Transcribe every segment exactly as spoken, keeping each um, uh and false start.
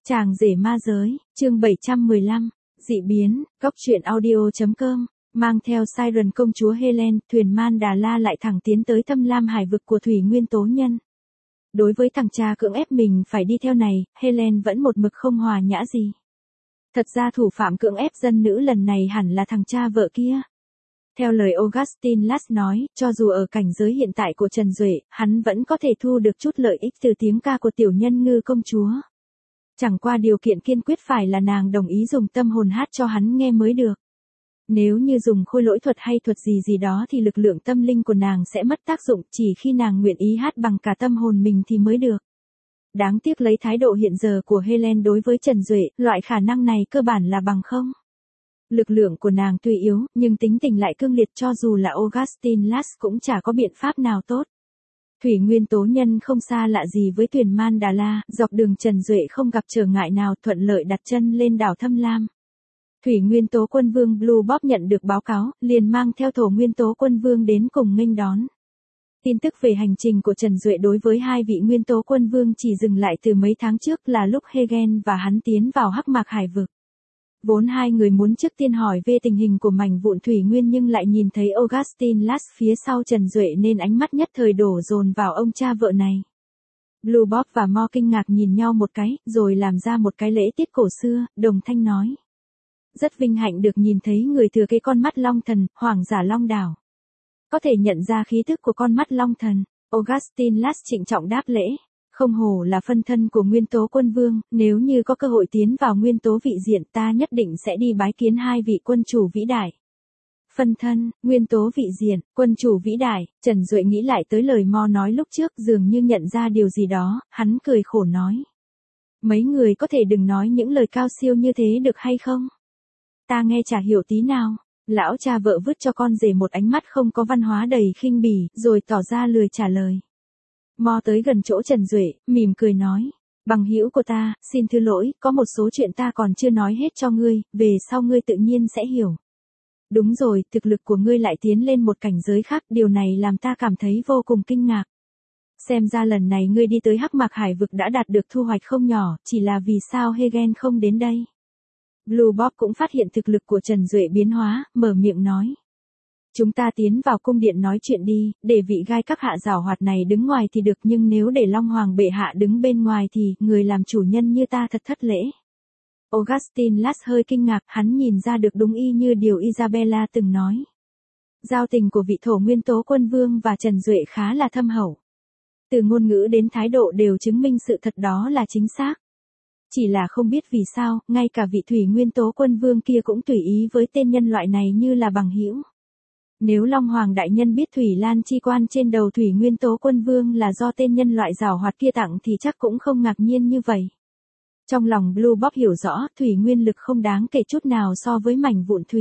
Chàng rể ma giới, chương bảy trăm mười lăm, dị biến, góc truyện audio chấm com, mang theo Siren công chúa Helen, thuyền Man Đà La lại thẳng tiến tới thâm lam hải vực của thủy nguyên tố nhân. Đối với thằng cha cưỡng ép mình phải đi theo này, Helen vẫn một mực không hòa nhã gì. Thật ra thủ phạm cưỡng ép dân nữ lần này hẳn là thằng cha vợ kia. Theo lời Augustin Lass nói, cho dù ở cảnh giới hiện tại của Trần Duệ, hắn vẫn có thể thu được chút lợi ích từ tiếng ca của tiểu nhân ngư công chúa. Chẳng qua điều kiện kiên quyết phải là nàng đồng ý dùng tâm hồn hát cho hắn nghe mới được. Nếu như dùng khôi lỗi thuật hay thuật gì gì đó thì lực lượng tâm linh của nàng sẽ mất tác dụng, chỉ khi nàng nguyện ý hát bằng cả tâm hồn mình thì mới được. Đáng tiếc lấy thái độ hiện giờ của Helen đối với Trần Duệ, loại khả năng này cơ bản là bằng không. Lực lượng của nàng tuy yếu, nhưng tính tình lại cương liệt, cho dù là Augustin Lass cũng chả có biện pháp nào tốt. Thủy nguyên tố nhân không xa lạ gì với thuyền Man Đà La, dọc đường Trần Duệ không gặp trở ngại nào, thuận lợi đặt chân lên đảo Thâm Lam. Thủy nguyên tố quân vương Blue Bob nhận được báo cáo, liền mang theo thổ nguyên tố quân vương đến cùng nghênh đón. Tin tức về hành trình của Trần Duệ đối với hai vị nguyên tố quân vương chỉ dừng lại từ mấy tháng trước, là lúc Hegen và hắn tiến vào Hắc Mạc Hải vực. Vốn hai người muốn trước tiên hỏi về tình hình của mảnh vụn thủy nguyên, nhưng lại nhìn thấy Augustin Lass phía sau Trần Duệ nên ánh mắt nhất thời đổ dồn vào ông cha vợ này. Blue Bob và Mo kinh ngạc nhìn nhau một cái, rồi làm ra một cái lễ tiết cổ xưa, đồng thanh nói. Rất vinh hạnh được nhìn thấy người thừa kế con mắt long thần, hoàng giả long đảo. Có thể nhận ra khí thức của con mắt long thần, Augustin Lass trịnh trọng đáp lễ. Không hổ là phân thân của nguyên tố quân vương, nếu như có cơ hội tiến vào nguyên tố vị diện ta nhất định sẽ đi bái kiến hai vị quân chủ vĩ đại. Phân thân, nguyên tố vị diện, quân chủ vĩ đại, Trần Duệ nghĩ lại tới lời Mo nói lúc trước, dường như nhận ra điều gì đó, hắn cười khổ nói. Mấy người có thể đừng nói những lời cao siêu như thế được hay không? Ta nghe chả hiểu tí nào. Lão cha vợ vứt cho con rể một ánh mắt không có văn hóa đầy khinh bỉ, rồi tỏ ra lười trả lời. Mo tới gần chỗ Trần Duệ, mỉm cười nói. Bằng hữu của ta, xin thứ lỗi, có một số chuyện ta còn chưa nói hết cho ngươi, về sau ngươi tự nhiên sẽ hiểu. Đúng rồi, thực lực của ngươi lại tiến lên một cảnh giới khác, điều này làm ta cảm thấy vô cùng kinh ngạc. Xem ra lần này ngươi đi tới Hắc Mạc Hải vực đã đạt được thu hoạch không nhỏ, chỉ là vì sao Hegen không đến đây. Blue Bob cũng phát hiện thực lực của Trần Duệ biến hóa, mở miệng nói. Chúng ta tiến vào cung điện nói chuyện đi, để vị gai các hạ giảo hoạt này đứng ngoài thì được, nhưng nếu để Long Hoàng bệ hạ đứng bên ngoài thì, người làm chủ nhân như ta thật thất lễ. Augustin Lass hơi kinh ngạc, hắn nhìn ra được đúng y như điều Isabella từng nói. Giao tình của vị thổ nguyên tố quân vương và Trần Duệ khá là thâm hậu. Từ ngôn ngữ đến thái độ đều chứng minh sự thật đó là chính xác. Chỉ là không biết vì sao, ngay cả vị thủy nguyên tố quân vương kia cũng tùy ý với tên nhân loại này như là bằng hữu. Nếu Long Hoàng đại nhân biết Thủy Lan chi quan trên đầu thủy nguyên tố quân vương là do tên nhân loại giảo hoạt kia tặng thì chắc cũng không ngạc nhiên như vậy. Trong lòng Blue Bob hiểu rõ, thủy nguyên lực không đáng kể chút nào so với mảnh vụn thủy.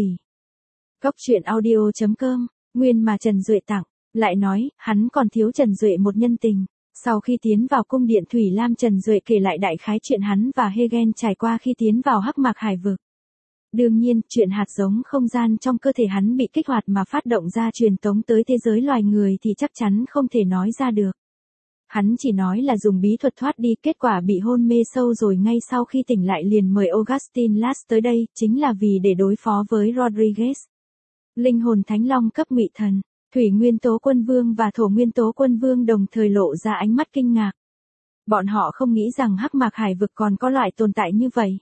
Góc truyện audio chấm com, nguyên mà Trần Duệ tặng, lại nói, hắn còn thiếu Trần Duệ một nhân tình. Sau khi tiến vào cung điện Thủy Lam, Trần Duệ kể lại đại khái chuyện hắn và Hegen trải qua khi tiến vào Hắc Mạc Hải vực. Đương nhiên, chuyện hạt giống không gian trong cơ thể hắn bị kích hoạt mà phát động ra truyền tống tới thế giới loài người thì chắc chắn không thể nói ra được. Hắn chỉ nói là dùng bí thuật thoát đi, kết quả bị hôn mê sâu rồi ngay sau khi tỉnh lại liền mời Augustin Lass tới đây, chính là vì để đối phó với Rodriguez. Linh hồn thánh long cấp ngụy thần, thủy nguyên tố quân vương và thổ nguyên tố quân vương đồng thời lộ ra ánh mắt kinh ngạc. Bọn họ không nghĩ rằng Hắc Mạc Hải vực còn có loại tồn tại như vậy.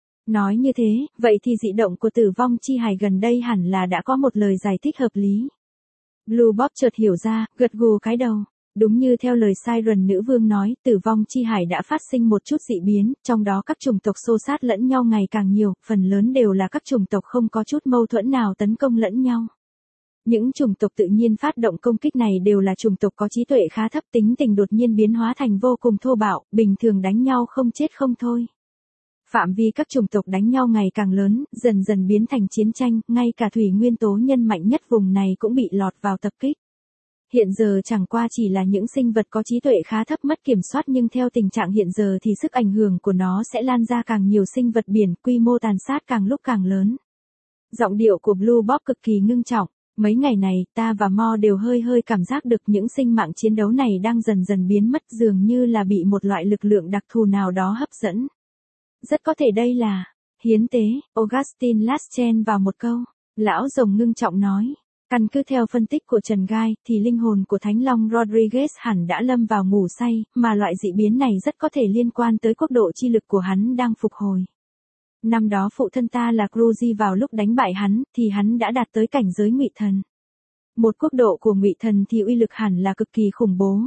Nói như thế, vậy thì dị động của tử vong chi hải gần đây hẳn là đã có một lời giải thích hợp lý. Blue Bob chợt hiểu ra, gật gù cái đầu. Đúng như theo lời Siren nữ vương nói, tử vong chi hải đã phát sinh một chút dị biến, trong đó các chủng tộc xô sát lẫn nhau ngày càng nhiều, phần lớn đều là các chủng tộc không có chút mâu thuẫn nào tấn công lẫn nhau. Những chủng tộc tự nhiên phát động công kích này đều là chủng tộc có trí tuệ khá thấp, tính tình đột nhiên biến hóa thành vô cùng thô bạo, bình thường đánh nhau không chết không thôi. Phạm vi các chủng tộc đánh nhau ngày càng lớn, dần dần biến thành chiến tranh, ngay cả thủy nguyên tố nhân mạnh nhất vùng này cũng bị lọt vào tập kích. Hiện giờ chẳng qua chỉ là những sinh vật có trí tuệ khá thấp mất kiểm soát, nhưng theo tình trạng hiện giờ thì sức ảnh hưởng của nó sẽ lan ra càng nhiều sinh vật biển, quy mô tàn sát càng lúc càng lớn. Giọng điệu của Blue Bob cực kỳ ngưng trọng. Mấy ngày này, ta và Mo đều hơi hơi cảm giác được những sinh mạng chiến đấu này đang dần dần biến mất, dường như là bị một loại lực lượng đặc thù nào đó hấp dẫn. Rất có thể đây là hiến tế, Augustin Last chen vào một câu. Lão rồng ngưng trọng nói. Căn cứ theo phân tích của Trần Gai, thì linh hồn của Thánh Long Rodriguez hẳn đã lâm vào ngủ say, mà loại dị biến này rất có thể liên quan tới quốc độ chi lực của hắn đang phục hồi. Năm đó phụ thân ta là Cruzy vào lúc đánh bại hắn, thì hắn đã đạt tới cảnh giới ngụy thần. Một quốc độ của ngụy thần thì uy lực hẳn là cực kỳ khủng bố.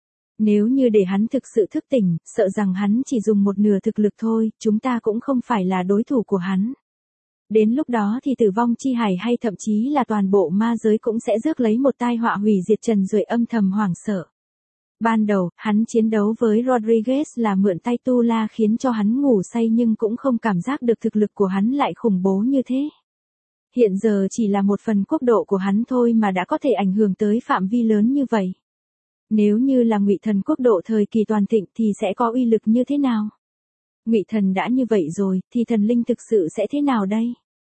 Nếu như để hắn thực sự thức tỉnh, sợ rằng hắn chỉ dùng một nửa thực lực thôi, chúng ta cũng không phải là đối thủ của hắn. Đến lúc đó thì tử vong chi hải hay thậm chí là toàn bộ ma giới cũng sẽ rước lấy một tai họa hủy diệt. Trần Duệ âm thầm hoảng sợ. Ban đầu, hắn chiến đấu với Rodriguez là mượn tay tu la khiến cho hắn ngủ say nhưng cũng không cảm giác được thực lực của hắn lại khủng bố như thế. Hiện giờ chỉ là một phần quốc độ của hắn thôi mà đã có thể ảnh hưởng tới phạm vi lớn như vậy. Nếu như là ngụy thần quốc độ thời kỳ toàn thịnh thì sẽ có uy lực như thế nào? Ngụy thần đã như vậy rồi, thì thần linh thực sự sẽ thế nào đây?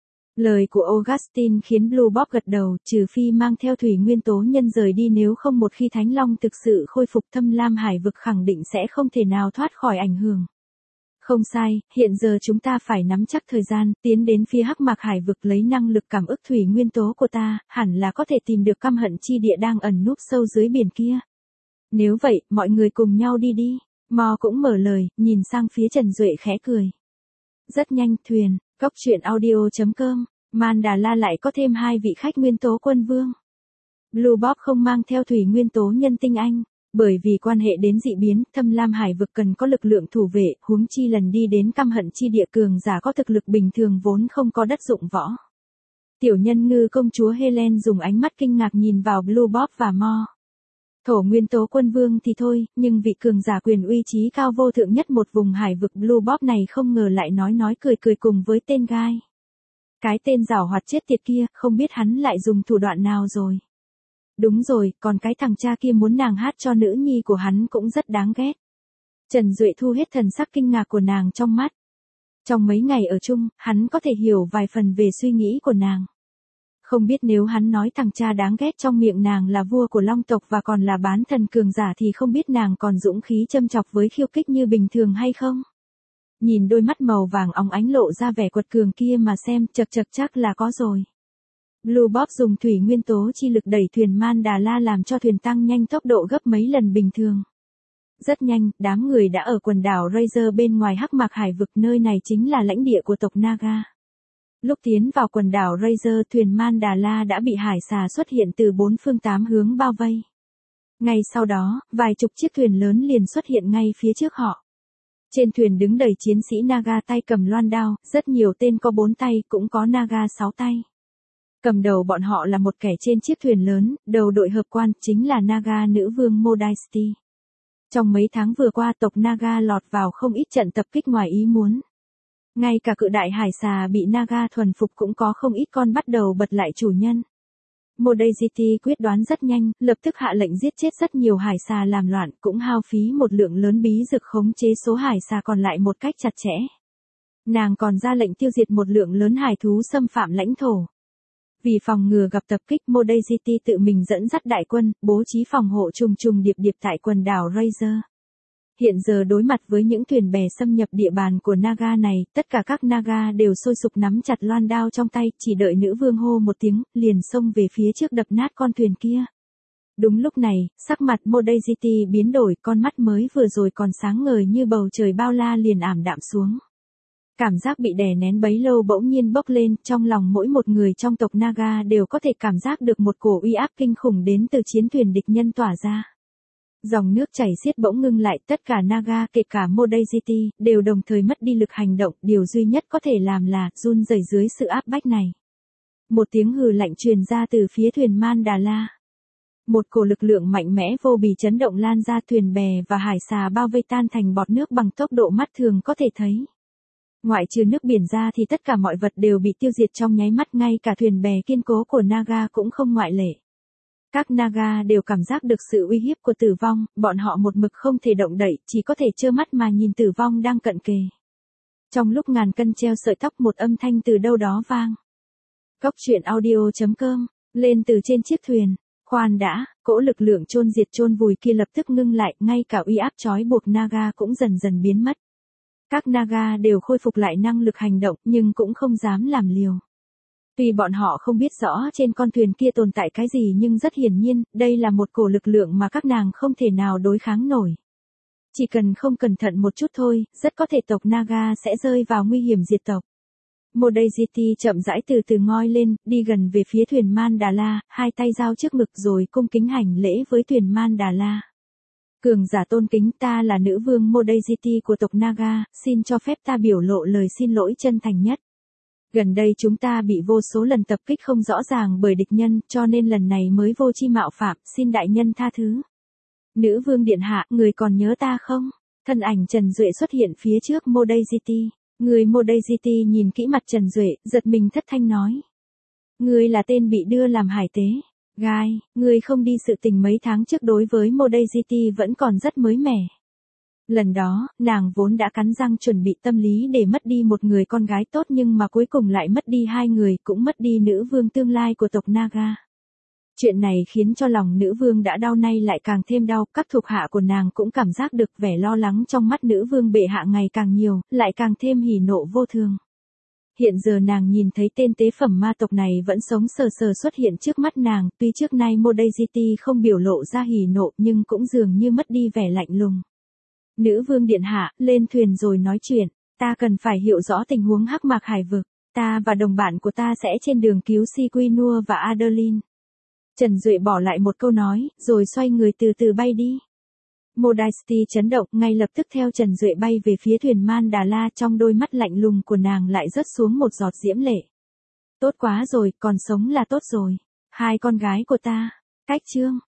Lời của Augustin khiến Blue Bob gật đầu, trừ phi mang theo thủy nguyên tố nhân rời đi, nếu không một khi Thánh Long thực sự khôi phục thâm lam hải vực khẳng định sẽ không thể nào thoát khỏi ảnh hưởng. Không sai, hiện giờ chúng ta phải nắm chắc thời gian, tiến đến phía hắc mạc hải vực lấy năng lực cảm ức thủy nguyên tố của ta, hẳn là có thể tìm được căm hận chi địa đang ẩn núp sâu dưới biển kia. Nếu vậy, mọi người cùng nhau đi đi. Mo cũng mở lời, nhìn sang phía Trần Duệ khẽ cười. Rất nhanh, thuyền, cốc truyện audio chấm com, Mandala lại có thêm hai vị khách nguyên tố quân vương. Blue Bob không mang theo thủy nguyên tố nhân tinh anh, bởi vì quan hệ đến dị biến, thâm lam hải vực cần có lực lượng thủ vệ, huống chi lần đi đến căm hận chi địa cường giả có thực lực bình thường vốn không có đất dụng võ. Tiểu nhân ngư công chúa Helen dùng ánh mắt kinh ngạc nhìn vào Blue Bob và Mo. Thổ nguyên tố quân vương thì thôi, nhưng vị cường giả quyền uy trí cao vô thượng nhất một vùng hải vực Blue Bob này không ngờ lại nói nói cười cười cùng với tên Gai. Cái tên giảo hoạt chết tiệt kia, không biết hắn lại dùng thủ đoạn nào rồi. Đúng rồi, còn cái thằng cha kia muốn nàng hát cho nữ nhi của hắn cũng rất đáng ghét. Trần Duệ thu hết thần sắc kinh ngạc của nàng trong mắt. Trong mấy ngày ở chung, hắn có thể hiểu vài phần về suy nghĩ của nàng. Không biết nếu hắn nói thằng cha đáng ghét trong miệng nàng là vua của long tộc và còn là bán thần cường giả thì không biết nàng còn dũng khí châm chọc với khiêu khích như bình thường hay không? Nhìn đôi mắt màu vàng óng ánh lộ ra vẻ quật cường kia mà xem, chật chật chắc là có rồi. Blue Bob dùng thủy nguyên tố chi lực đẩy thuyền Mandala làm cho thuyền tăng nhanh tốc độ gấp mấy lần bình thường. Rất nhanh, đám người đã ở quần đảo Razor bên ngoài hắc mạc hải vực, nơi này chính là lãnh địa của tộc Naga. Lúc tiến vào quần đảo Razor, thuyền Mandala đã bị hải xà xuất hiện từ bốn phương tám hướng bao vây. Ngay sau đó, vài chục chiếc thuyền lớn liền xuất hiện ngay phía trước họ. Trên thuyền đứng đầy chiến sĩ Naga tay cầm loan đao, rất nhiều tên có bốn tay, cũng có Naga sáu tay. Cầm đầu bọn họ là một kẻ trên chiếc thuyền lớn, đầu đội hợp quan, chính là Naga nữ vương Modesty. Trong mấy tháng vừa qua tộc Naga lọt vào không ít trận tập kích ngoài ý muốn. Ngay cả cự đại hải xà bị Naga thuần phục cũng có không ít con bắt đầu bật lại chủ nhân. Modesty quyết đoán rất nhanh, lập tức hạ lệnh giết chết rất nhiều hải xà làm loạn, cũng hao phí một lượng lớn bí dược khống chế số hải xà còn lại một cách chặt chẽ. Nàng còn ra lệnh tiêu diệt một lượng lớn hải thú xâm phạm lãnh thổ. Vì phòng ngừa gặp tập kích, Modesty tự mình dẫn dắt đại quân, bố trí phòng hộ trùng trùng điệp điệp tại quần đảo Razor. Hiện giờ đối mặt với những thuyền bè xâm nhập địa bàn của Naga này, tất cả các Naga đều sôi sục nắm chặt loan đao trong tay, chỉ đợi nữ vương hô một tiếng, liền xông về phía trước đập nát con thuyền kia. Đúng lúc này, sắc mặt Modesty biến đổi, con mắt mới vừa rồi còn sáng ngời như bầu trời bao la liền ảm đạm xuống. Cảm giác bị đè nén bấy lâu bỗng nhiên bốc lên, trong lòng mỗi một người trong tộc Naga đều có thể cảm giác được một cổ uy áp kinh khủng đến từ chiến thuyền địch nhân tỏa ra. Dòng nước chảy xiết bỗng ngưng lại, tất cả Naga kể cả Modesty đều đồng thời mất đi lực hành động, điều duy nhất có thể làm là run rẩy dưới sự áp bách này. Một tiếng hừ lạnh truyền ra từ phía thuyền Mandala. Một cổ lực lượng mạnh mẽ vô bì chấn động lan ra, thuyền bè và hải xà bao vây tan thành bọt nước bằng tốc độ mắt thường có thể thấy. Ngoại trừ nước biển ra thì tất cả mọi vật đều bị tiêu diệt trong nháy mắt, ngay cả thuyền bè kiên cố của Naga cũng không ngoại lệ. Các Naga đều cảm giác được sự uy hiếp của tử vong, bọn họ một mực không thể động đậy, chỉ có thể trơ mắt mà nhìn tử vong đang cận kề. Trong lúc ngàn cân treo sợi tóc, một âm thanh từ đâu đó vang. Cốc truyện audio chấm com, lên từ trên chiếc thuyền. Khoan đã, cỗ lực lượng chôn diệt chôn vùi kia lập tức ngưng lại, ngay cả uy áp trói buộc Naga cũng dần dần biến mất. Các Naga đều khôi phục lại năng lực hành động nhưng cũng không dám làm liều. Tuy bọn họ không biết rõ trên con thuyền kia tồn tại cái gì nhưng rất hiển nhiên, đây là một cổ lực lượng mà các nàng không thể nào đối kháng nổi. Chỉ cần không cẩn thận một chút thôi, rất có thể tộc Naga sẽ rơi vào nguy hiểm diệt tộc. Modesty chậm rãi từ từ ngoi lên, đi gần về phía thuyền Mandala, hai tay giao trước ngực rồi cung kính hành lễ với thuyền Mandala. Cường giả tôn kính, ta là nữ vương Modesty của tộc Naga, xin cho phép ta biểu lộ lời xin lỗi chân thành nhất. Gần đây chúng ta bị vô số lần tập kích không rõ ràng bởi địch nhân, cho nên lần này mới vô chi mạo phạm, xin đại nhân tha thứ. Nữ vương điện hạ, người còn nhớ ta không? Thân ảnh Trần Duệ xuất hiện phía trước Modesty. Người Modesty nhìn kỹ mặt Trần Duệ, giật mình thất thanh nói. Người là tên bị đưa làm hải tế. Gai, người không đi sự tình mấy tháng trước đối với Modesty vẫn còn rất mới mẻ. Lần đó, nàng vốn đã cắn răng chuẩn bị tâm lý để mất đi một người con gái tốt nhưng mà cuối cùng lại mất đi hai người, cũng mất đi nữ vương tương lai của tộc Naga. Chuyện này khiến cho lòng nữ vương đã đau nay lại càng thêm đau, các thuộc hạ của nàng cũng cảm giác được vẻ lo lắng trong mắt nữ vương bệ hạ ngày càng nhiều, lại càng thêm hỉ nộ vô thường. Hiện giờ nàng nhìn thấy tên tế phẩm ma tộc này vẫn sống sờ sờ xuất hiện trước mắt nàng, tuy trước nay Modesty không biểu lộ ra hỉ nộ nhưng cũng dường như mất đi vẻ lạnh lùng. Nữ vương điện hạ, lên thuyền rồi nói chuyện, ta cần phải hiểu rõ tình huống Hắc Mạc Hải vực, ta và đồng bạn của ta sẽ trên đường cứu Siquinua và Adeline. Trần Duệ bỏ lại một câu nói, rồi xoay người từ từ bay đi. Modesty chấn động, ngay lập tức theo Trần Duệ bay về phía thuyền Mandala, trong đôi mắt lạnh lùng của nàng lại rớt xuống một giọt diễm lệ. Tốt quá rồi, còn sống là tốt rồi. Hai con gái của ta. Cách chương.